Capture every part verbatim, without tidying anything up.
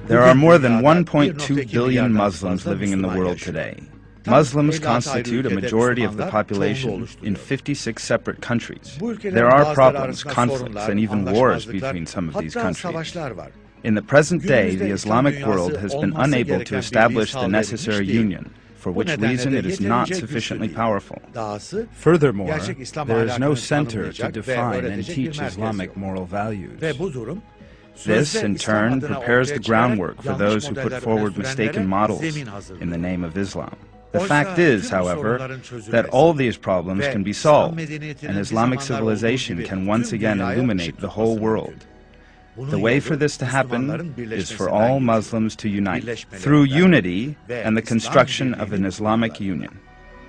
There are more than one point two billion Muslims living in the world today. Muslims constitute a majority of the population in fifty-six separate countries. There are problems, conflicts, and even wars between some of these countries. In the present day, the Islamic world has been unable to establish the necessary union, for which reason it is not sufficiently powerful. Furthermore, there is no center to define and teach Islamic moral values. This, in turn, prepares the groundwork for those who put forward mistaken models in the name of Islam. The fact is, however, that all these problems can be solved, and Islamic civilization can once again illuminate the whole world. The way for this to happen is for all Muslims to unite through unity and the construction of an Islamic union.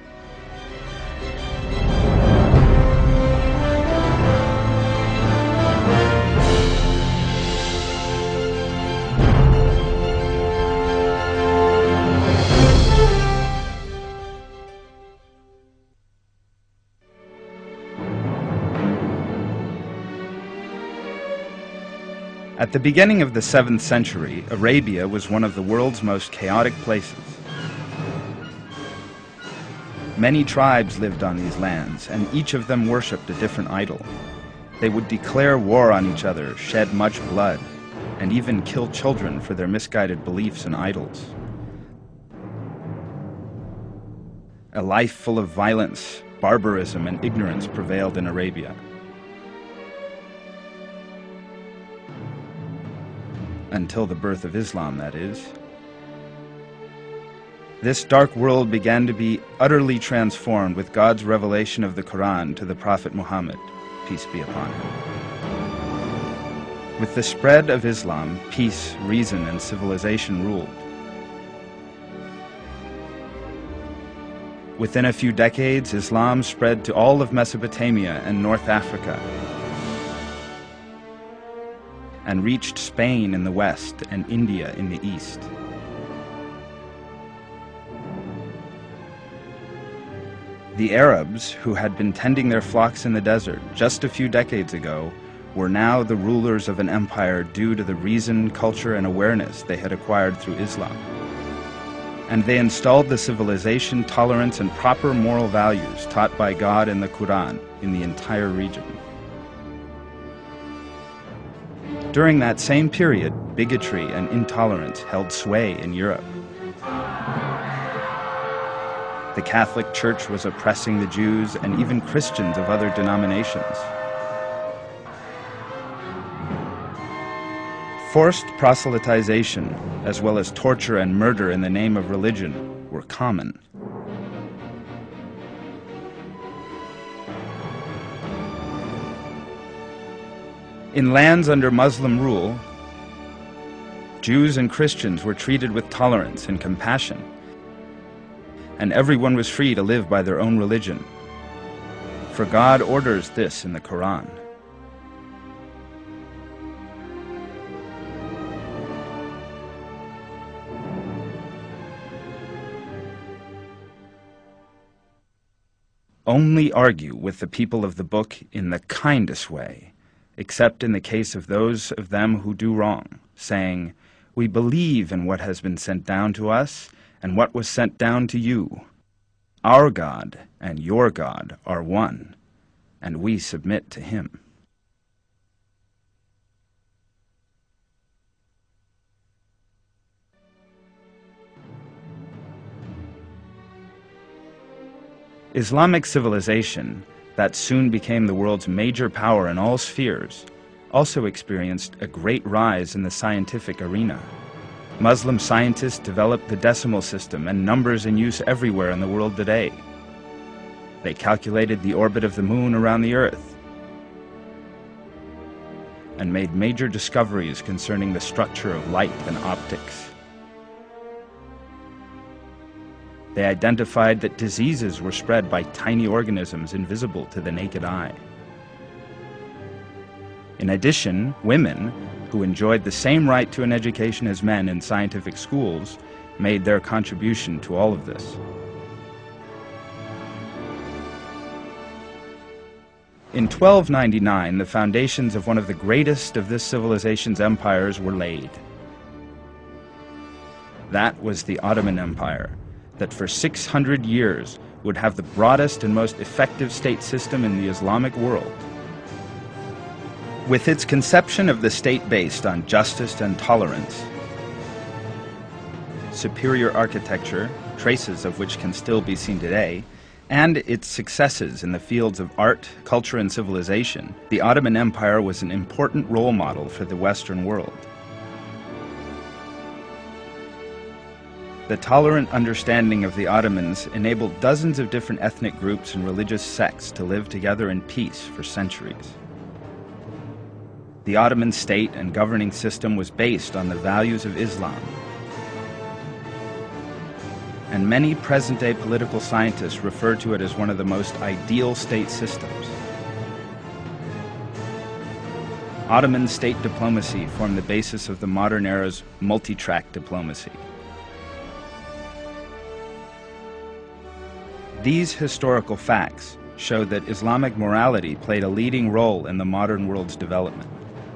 At the beginning of the seventh century, Arabia was one of the world's most chaotic places. Many tribes lived on these lands, and each of them worshipped a different idol. They would declare war on each other, shed much blood, and even kill children for their misguided beliefs in idols. A life full of violence, barbarism, and ignorance prevailed in Arabia. Until the birth of Islam, that is. This dark world began to be utterly transformed with God's revelation of the Quran to the Prophet Muhammad, peace be upon him. With the spread of Islam, peace, reason, and civilization ruled. Within a few decades, Islam spread to all of Mesopotamia and North Africa, and reached Spain in the west and India in the east. The Arabs, who had been tending their flocks in the desert just a few decades ago, were now the rulers of an empire due to the reason, culture, and awareness they had acquired through Islam. And they installed the civilization, tolerance, and proper moral values taught by God in the Quran in the entire region. During that same period, bigotry and intolerance held sway in Europe. The Catholic Church was oppressing the Jews and even Christians of other denominations. Forced proselytization, as well as torture and murder in the name of religion, were common. In lands under Muslim rule, Jews and Christians were treated with tolerance and compassion, and everyone was free to live by their own religion, for God orders this in the Quran. Only argue with the people of the book in the kindest way, except in the case of those of them who do wrong, saying, "We believe in what has been sent down to us and what was sent down to you. Our God and your God are one, and we submit to him." Islamic civilization, that soon became the world's major power in all spheres, also experienced a great rise in the scientific arena. Muslim scientists developed the decimal system and numbers in use everywhere in the world today. They calculated the orbit of the moon around the Earth and made major discoveries concerning the structure of light and optics. They identified that diseases were spread by tiny organisms invisible to the naked eye. In addition, women, who enjoyed the same right to an education as men in scientific schools, made their contribution to all of this. In twelve ninety-nine, the foundations of one of the greatest of this civilization's empires were laid. That was the Ottoman Empire, that for six hundred years would have the broadest and most effective state system in the Islamic world. With its conception of the state based on justice and tolerance, superior architecture, traces of which can still be seen today, and its successes in the fields of art, culture, and civilization, the Ottoman Empire was an important role model for the Western world. The tolerant understanding of the Ottomans enabled dozens of different ethnic groups and religious sects to live together in peace for centuries. The Ottoman state and governing system was based on the values of Islam, and many present-day political scientists refer to it as one of the most ideal state systems. Ottoman state diplomacy formed the basis of the modern era's multi-track diplomacy. These historical facts show that Islamic morality played a leading role in the modern world's development.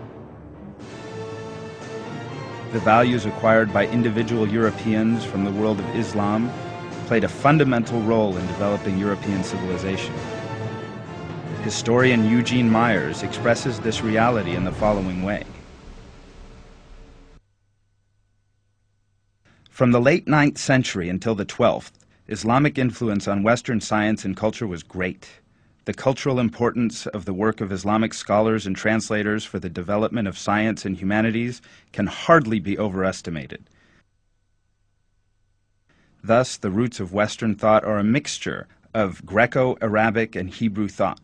The values acquired by individual Europeans from the world of Islam played a fundamental role in developing European civilization. Historian Eugene Myers expresses this reality in the following way. From the late ninth century until the twelfth, Islamic influence on Western science and culture was great. The cultural importance of the work of Islamic scholars and translators for the development of science and humanities can hardly be overestimated. Thus, the roots of Western thought are a mixture of Greco-Arabic and Hebrew thought.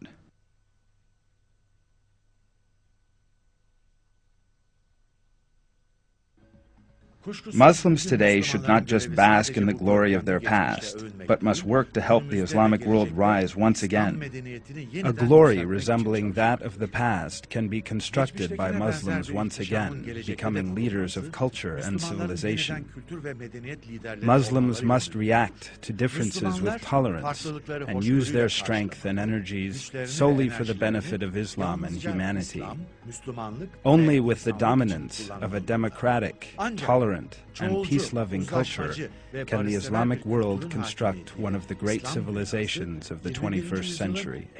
Muslims today should not just bask in the glory of their past, but must work to help the Islamic world rise once again. A glory resembling that of the past can be constructed by Muslims once again, becoming leaders of culture and civilization. Muslims must react to differences with tolerance and use their strength and energies solely for the benefit of Islam and humanity. Only with the dominance of a democratic, tolerant, and peace-loving culture can the Islamic world construct one of the great civilizations of the twenty-first century.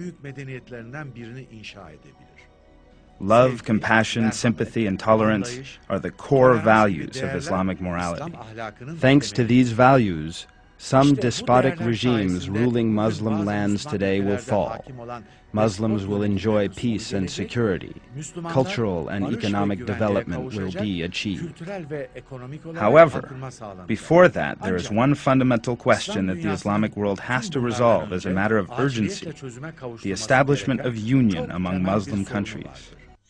Love, compassion, sympathy, and tolerance are the core values of Islamic morality. Thanks to these values, some despotic regimes ruling Muslim lands today will fall. Muslims will enjoy peace and security. Cultural and economic development will be achieved. However, before that, there is one fundamental question that the Islamic world has to resolve as a matter of urgency: the establishment of union among Muslim countries.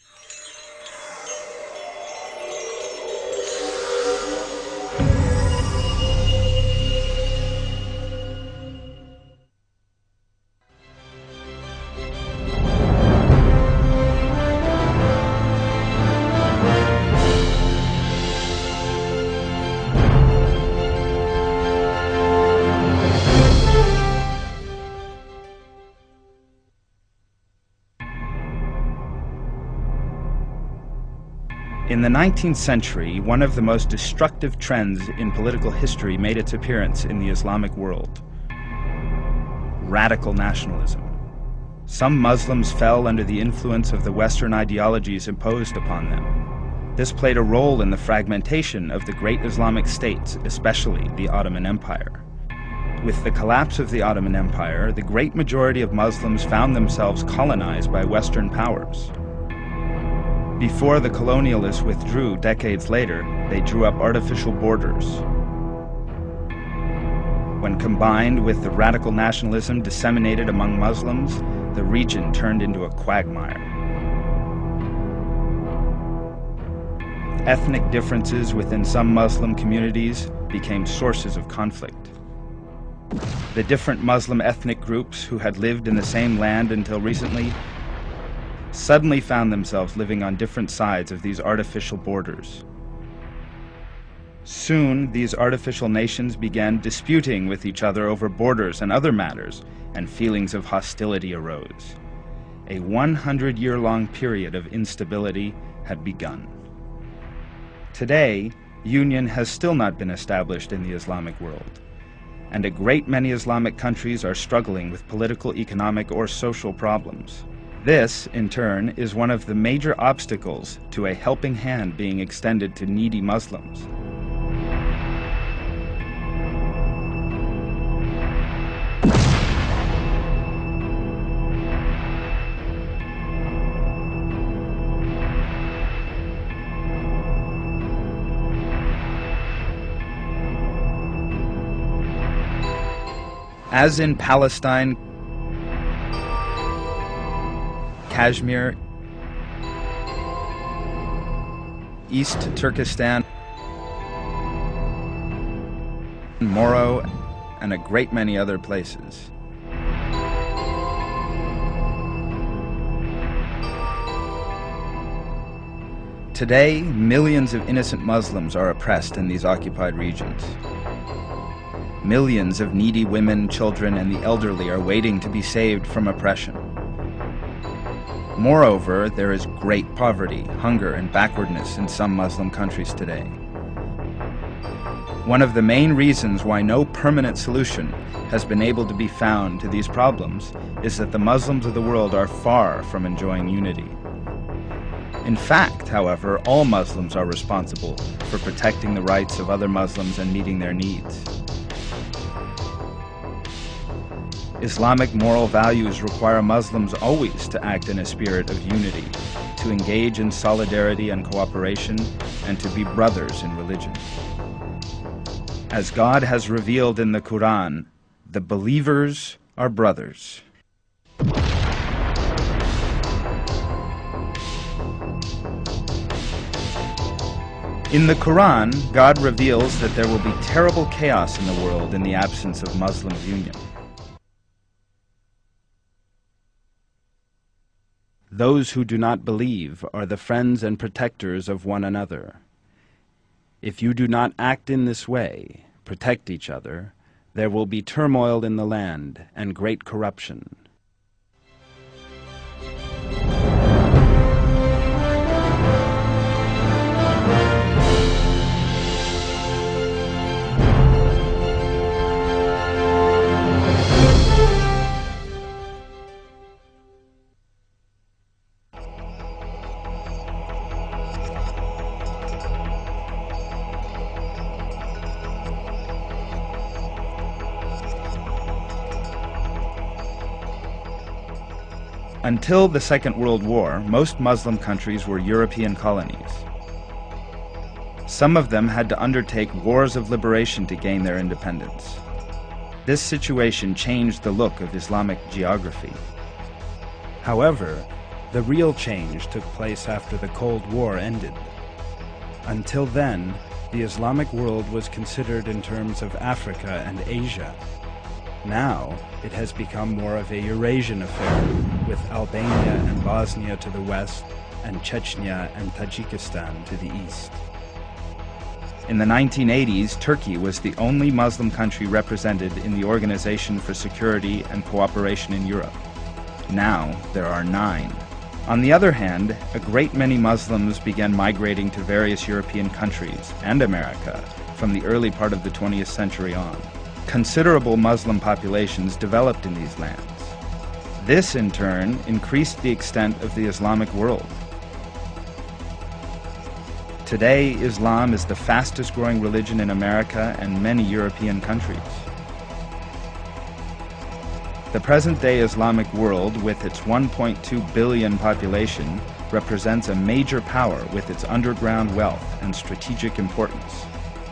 In the nineteenth century, one of the most destructive trends in political history made its appearance in the Islamic world: radical nationalism. Some Muslims fell under the influence of the Western ideologies imposed upon them. This played a role in the fragmentation of the great Islamic states, especially the Ottoman Empire. With the collapse of the Ottoman Empire, the great majority of Muslims found themselves colonized by Western powers. Before the colonialists withdrew decades later, they drew up artificial borders. When combined with the radical nationalism disseminated among Muslims, the region turned into a quagmire. Ethnic differences within some Muslim communities became sources of conflict. The different Muslim ethnic groups who had lived in the same land until recently suddenly found themselves living on different sides of these artificial borders. Soon, these artificial nations began disputing with each other over borders and other matters, and feelings of hostility arose. A one hundred year long period of instability had begun. Today, union has still not been established in the Islamic world, and a great many Islamic countries are struggling with political, economic, or social problems. This, in turn, is one of the major obstacles to a helping hand being extended to needy Muslims. As in Palestine, Kashmir, East Turkestan, Moro, and a great many other places. Today, millions of innocent Muslims are oppressed in these occupied regions. Millions of needy women, children, and the elderly are waiting to be saved from oppression. Moreover, there is great poverty, hunger, and backwardness in some Muslim countries today. One of the main reasons why no permanent solution has been able to be found to these problems is that the Muslims of the world are far from enjoying unity. In fact, however, all Muslims are responsible for protecting the rights of other Muslims and meeting their needs. Islamic moral values require Muslims always to act in a spirit of unity, to engage in solidarity and cooperation, and to be brothers in religion. As God has revealed in the Quran, the believers are brothers. In the Quran, God reveals that there will be terrible chaos in the world in the absence of Muslim union. Those who do not believe are the friends and protectors of one another. If you do not act in this way, protect each other, there will be turmoil in the land and great corruption. Until the Second World War, most Muslim countries were European colonies. Some of them had to undertake wars of liberation to gain their independence. This situation changed the look of Islamic geography. However, the real change took place after the Cold War ended. Until then, the Islamic world was considered in terms of Africa and Asia. Now, it has become more of a Eurasian affair, with Albania and Bosnia to the west, and Chechnya and Tajikistan to the east. In the nineteen eighties, Turkey was the only Muslim country represented in the Organization for Security and Cooperation in Europe. Now, there are nine. On the other hand, a great many Muslims began migrating to various European countries and America from the early part of the twentieth century on. Considerable Muslim populations developed in these lands. This, in turn, increased the extent of the Islamic world. Today, Islam is the fastest-growing religion in America and many European countries. The present-day Islamic world, with its one point two billion population, represents a major power with its underground wealth and strategic importance.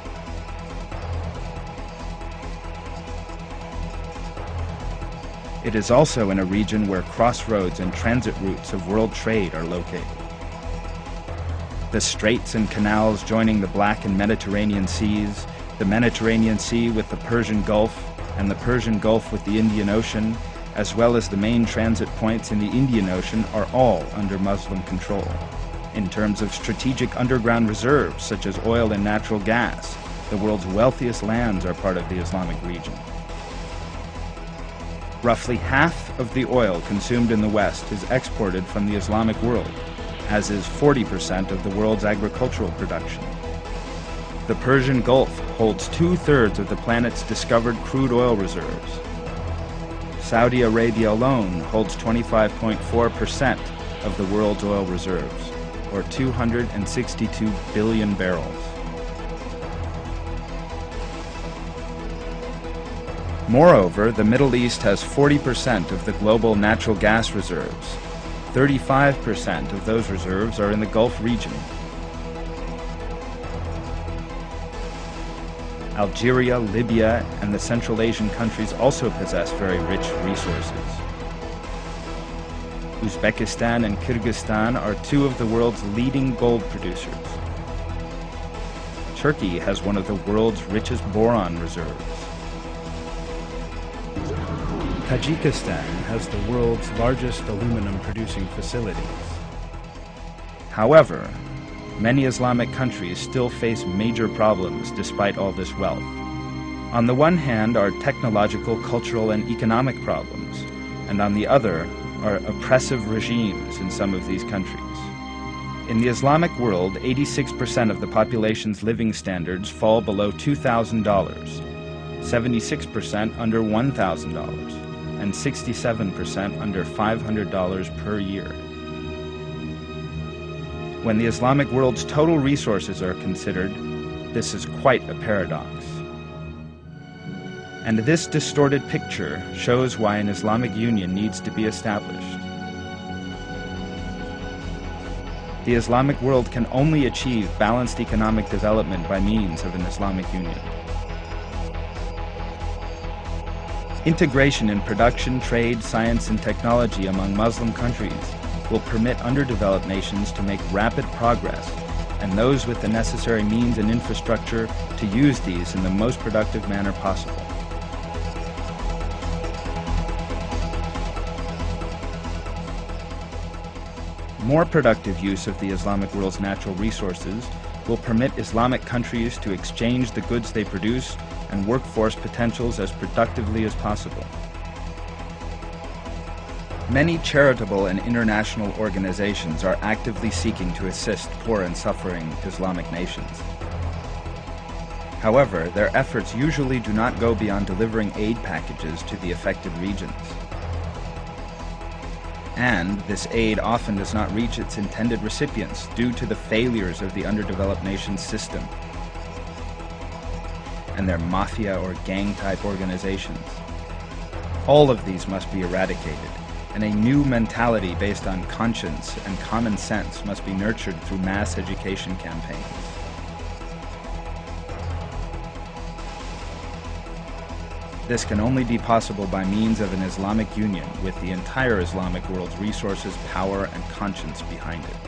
It is also in a region where crossroads and transit routes of world trade are located. The straits and canals joining the Black and Mediterranean Seas, the Mediterranean Sea with the Persian Gulf, and the Persian Gulf with the Indian Ocean, as well as the main transit points in the Indian Ocean, are all under Muslim control. In terms of strategic underground reserves, such as oil and natural gas, the world's wealthiest lands are part of the Islamic region. Roughly half of the oil consumed in the West is exported from the Islamic world, as is forty percent of the world's agricultural production. The Persian Gulf holds two-thirds of the planet's discovered crude oil reserves. Saudi Arabia alone holds twenty-five point four percent of the world's oil reserves, or two hundred sixty-two billion barrels. Moreover, the Middle East has forty percent of the global natural gas reserves. thirty-five percent of those reserves are in the Gulf region. Algeria, Libya, and the Central Asian countries also possess very rich resources. Uzbekistan and Kyrgyzstan are two of the world's leading gold producers. Turkey has one of the world's richest boron reserves. Tajikistan has the world's largest aluminum producing facilities. However, many Islamic countries still face major problems despite all this wealth. On the one hand are technological, cultural, and economic problems, and on the other are oppressive regimes in some of these countries. In the Islamic world, eighty-six percent of the population's living standards fall below two thousand dollars, seventy-six percent under one thousand dollars, and sixty-seven percent under five hundred dollars per year. When the Islamic world's total resources are considered, this is quite a paradox. And this distorted picture shows why an Islamic Union needs to be established. The Islamic world can only achieve balanced economic development by means of an Islamic Union. Integration in production, trade, science, and technology among Muslim countries will permit underdeveloped nations to make rapid progress, and those with the necessary means and infrastructure to use these in the most productive manner possible. More productive use of the Islamic world's natural resources will permit Islamic countries to exchange the goods they produce and workforce potentials as productively as possible. Many charitable and international organizations are actively seeking to assist poor and suffering Islamic nations. However, their efforts usually do not go beyond delivering aid packages to the affected regions. And this aid often does not reach its intended recipients due to the failures of the underdeveloped nation's system and their mafia or gang-type organizations. All of these must be eradicated, and a new mentality based on conscience and common sense must be nurtured through mass education campaigns. This can only be possible by means of an Islamic Union with the entire Islamic world's resources, power, and conscience behind it.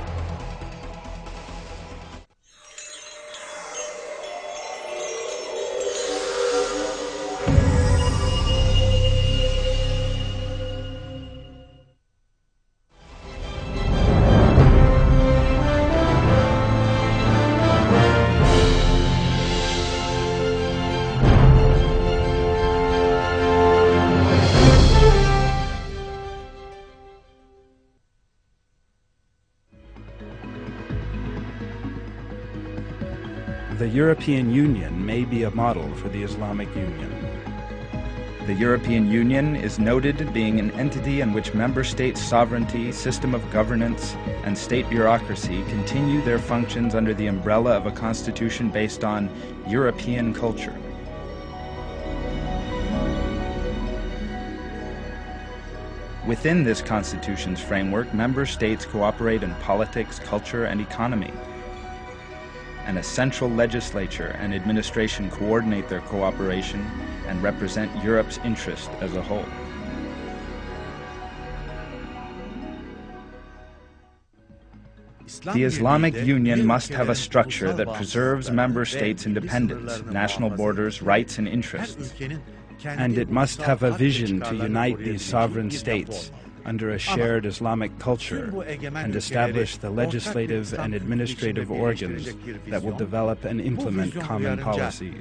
The European Union may be a model for the Islamic Union. The European Union is noted being an entity in which member states' sovereignty, system of governance, and state bureaucracy continue their functions under the umbrella of a constitution based on European culture. Within this constitution's framework, member states cooperate in politics, culture, and economy, and a central legislature and administration coordinate their cooperation and represent Europe's interest as a whole. The Islamic Union must have a structure that preserves member states' independence, national borders, rights, and interests. And it must have a vision to unite these sovereign states under a shared Islamic culture and establish the legislative and administrative organs that will develop and implement common policies.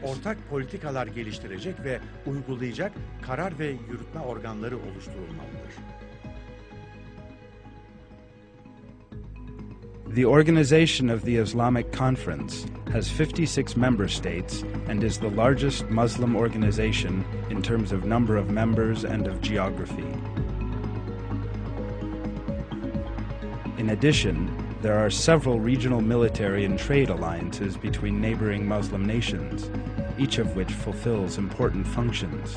The Organization of the Islamic Conference has fifty-six member states and is the largest Muslim organization in terms of number of members and of geography. In addition, there are several regional military and trade alliances between neighboring Muslim nations, each of which fulfills important functions.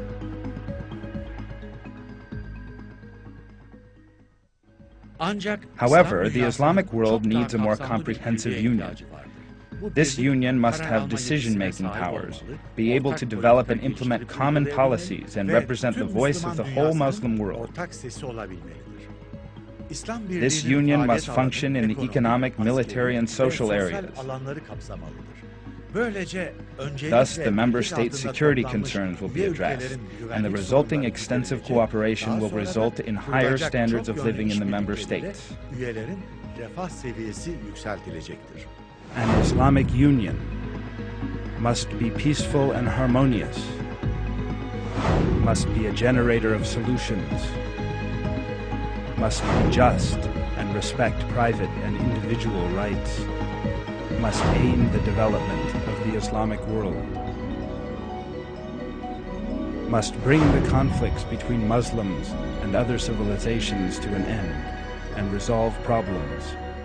However, the Islamic world needs a more comprehensive union. This union must have decision-making powers, be able to develop and implement common policies, and represent the voice of the whole Muslim world. This union must function in the economic, military, and social areas. Thus, the member states' security concerns will be addressed, and the resulting extensive cooperation will result in higher standards of living in the member states. An Islamic union must be peaceful and harmonious, must be a generator of solutions, must be just and respect private and individual rights, must aid the development of the Islamic world, must bring the conflicts between Muslims and other civilizations to an end and resolve problems.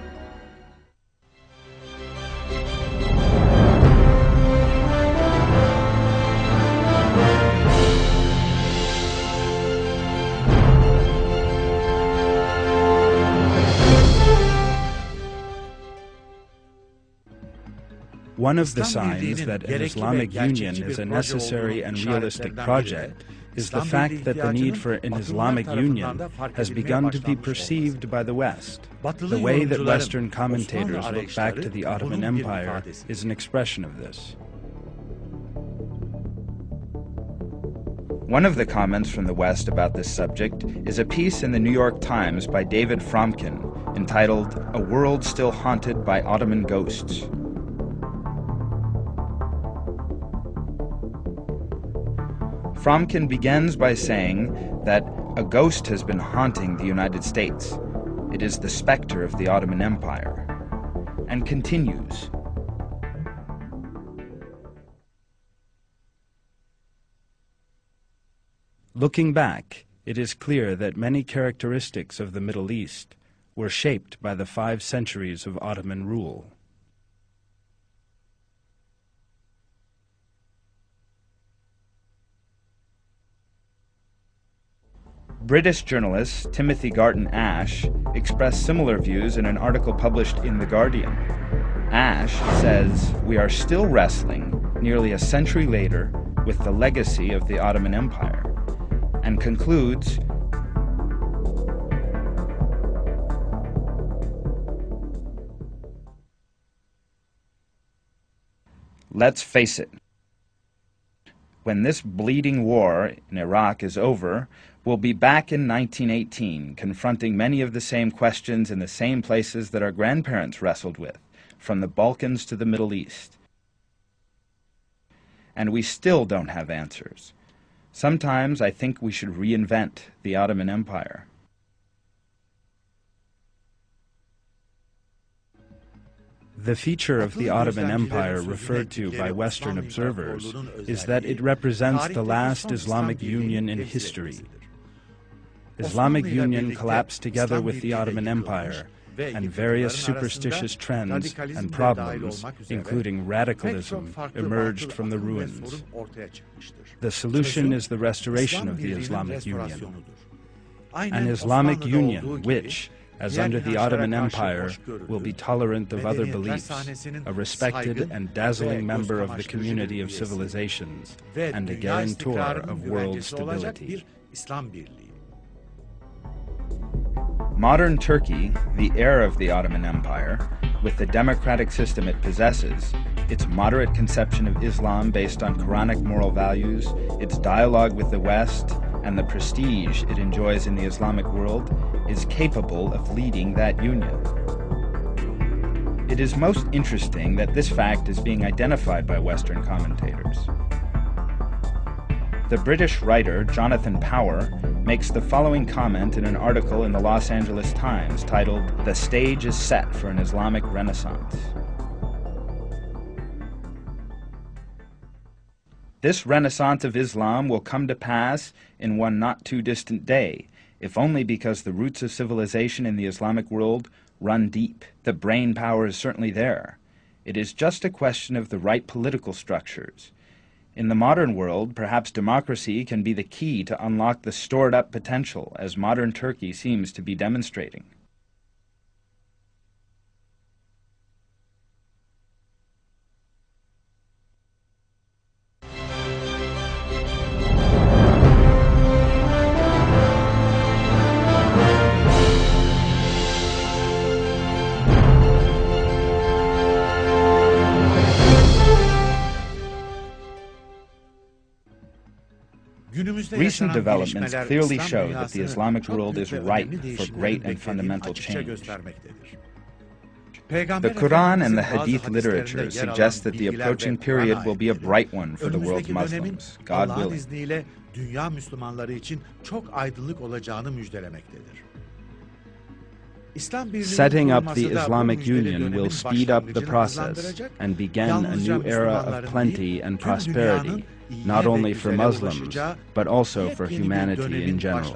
One of the signs that an Islamic union is a necessary and realistic project is the fact that the need for an Islamic union has begun to be perceived by the West. The way that Western commentators look back to the Ottoman Empire is an expression of this. One of the comments from the West about this subject is a piece in the New York Times by David Fromkin entitled "A World Still Haunted by Ottoman Ghosts." Fromkin begins by saying that a ghost has been haunting the United States. It is the specter of the Ottoman Empire, and continues, looking back, it is clear that many characteristics of the Middle East were shaped by the five centuries of Ottoman rule. British journalist Timothy Garton Ash expressed similar views in an article published in The Guardian. Ash says, "We are still wrestling, nearly a century later, with the legacy of the Ottoman Empire," and concludes, "Let's face it. When this bleeding war in Iraq is over, we'll be back in nineteen eighteen, confronting many of the same questions in the same places that our grandparents wrestled with, from the Balkans to the Middle East. And we still don't have answers. Sometimes I think we should reinvent the Ottoman Empire." The feature of the Ottoman Empire referred to by Western observers is that it represents the last Islamic union in history. Islamic union collapsed together with the Ottoman Empire, and various superstitious trends and problems, including radicalism, emerged from the ruins. The solution is the restoration of the Islamic Union. An Islamic Union which, as under the Ottoman Empire, will be tolerant of other beliefs, a respected and dazzling member of the community of civilizations, and a guarantor of world stability. Modern Turkey, the heir of the Ottoman Empire, with the democratic system it possesses, its moderate conception of Islam based on Quranic moral values, its dialogue with the West, and the prestige it enjoys in the Islamic world, is capable of leading that union. It is most interesting that this fact is being identified by Western commentators. The British writer Jonathan Power makes the following comment in an article in the Los Angeles Times titled, "The Stage is Set for an Islamic Renaissance." This renaissance of Islam will come to pass in one not too distant day, if only because the roots of civilization in the Islamic world run deep. The brain power is certainly there. It is just a question of the right political structures. In the modern world, perhaps democracy can be the key to unlock the stored-up potential, as modern Turkey seems to be demonstrating. Recent developments clearly show that the Islamic world is ripe for great and fundamental change. The Quran and the Hadith literature suggest that the approaching period will be a bright one for the world's Muslims, God willing. Setting up the Islamic Union will speed up the process and begin a new era of plenty and prosperity, not only for Muslims, but also for humanity in general.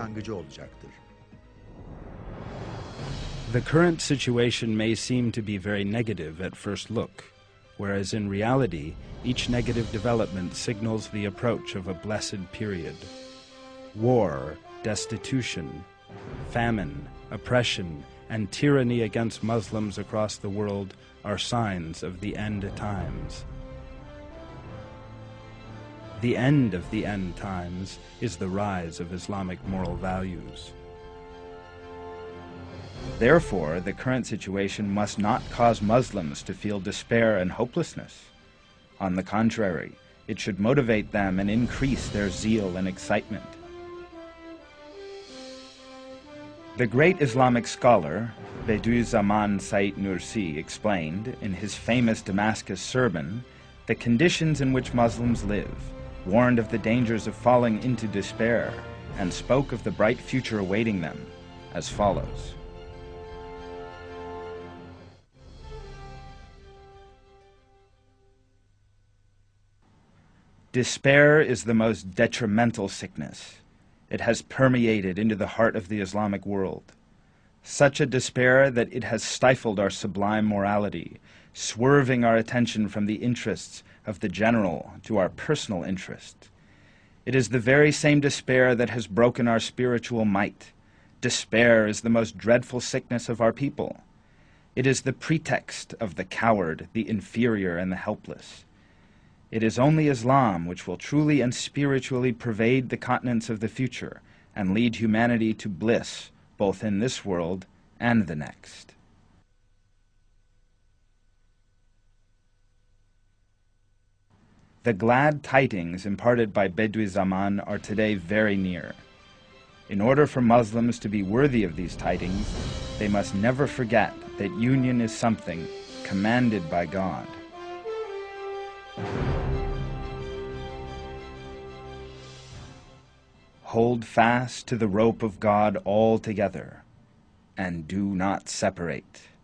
The current situation may seem to be very negative at first look, whereas in reality, each negative development signals the approach of a blessed period. War, destitution, famine, oppression, and tyranny against Muslims across the world are signs of the end times. The end of the end times is the rise of Islamic moral values. Therefore, the current situation must not cause Muslims to feel despair and hopelessness. On the contrary, it should motivate them and increase their zeal and excitement. The great Islamic scholar, Bediüzzaman Said Nursi, explained in his famous Damascus sermon the conditions in which Muslims live, warned of the dangers of falling into despair, and spoke of the bright future awaiting them as follows. Despair is the most detrimental sickness. It has permeated into the heart of the Islamic world. Such a despair that it has stifled our sublime morality, swerving our attention from the interests of the general to our personal interest. It is the very same despair that has broken our spiritual might. Despair is the most dreadful sickness of our people. It is the pretext of the coward, the inferior, and the helpless. It is only Islam which will truly and spiritually pervade the continents of the future and lead humanity to bliss, both in this world and the next. The glad tidings imparted by Bediüzzaman are today very near. In order for Muslims to be worthy of these tidings, they must never forget that union is something commanded by God. Hold fast to the rope of God altogether, and do not separate.